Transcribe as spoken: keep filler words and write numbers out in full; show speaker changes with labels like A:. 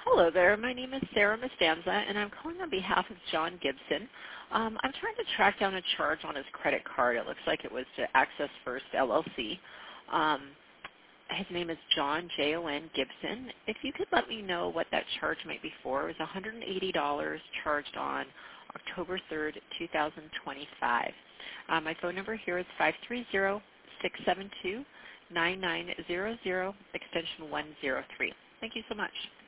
A: Hello there. My name is Sarah Mastanza, and I'm calling on behalf of John Gibson. Um, I'm trying to track down a charge on his credit card. It looks like it was to Access First L L C. Um, his name is John, J O N, Gibson. If you could let me know what that charge might be for. It was one hundred eighty dollars charged on October third, two thousand twenty-five. Uh, my phone number here is five three zero, six seven two, nine nine zero zero, extension one zero three. Thank you so much.